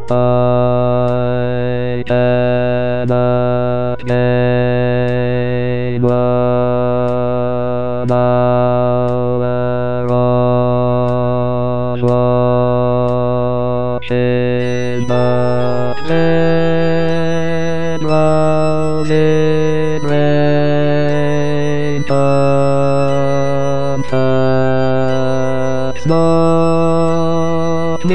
I cannot gain one hour on watching the train round in rain. Contacts not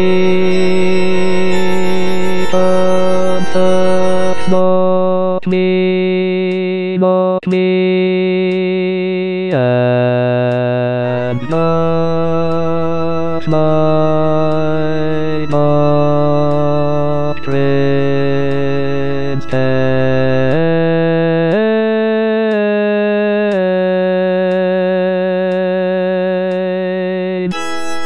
me. Contacts not me, not me, and not my doctrine's pain.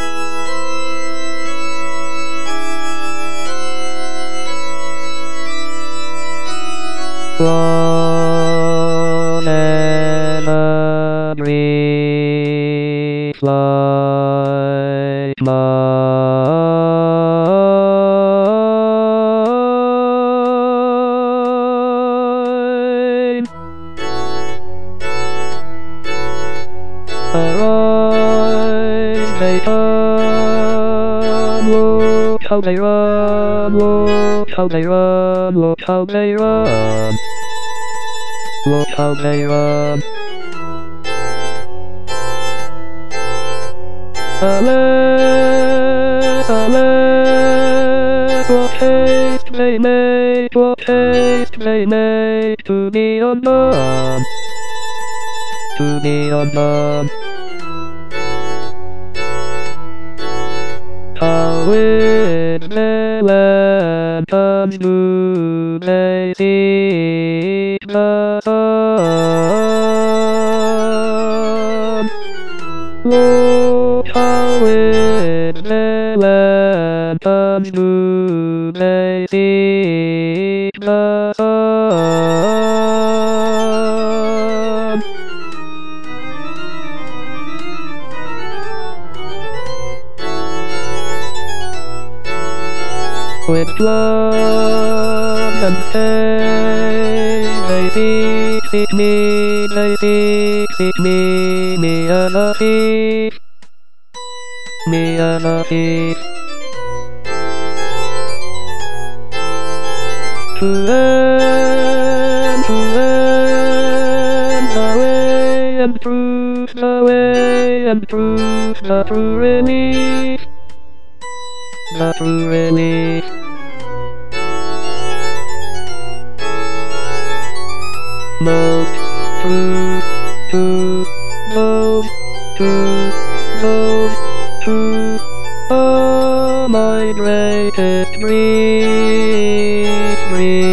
One and a brief like mine. Arise, they come, look how they run, look how they run, look how they run. Look how they run. Alas, alas, what haste they make, what haste they make to be undone, to be undone. How with melancholy comes to they seek the sun. Look how with melancholy comes to they seek the sun. With blood and pain, they seek me, they seek me, me and a thief, me and a thief. To end the way and prove the way and prove the true relief, the true relief. Most true to those true. Oh, my greatest grief.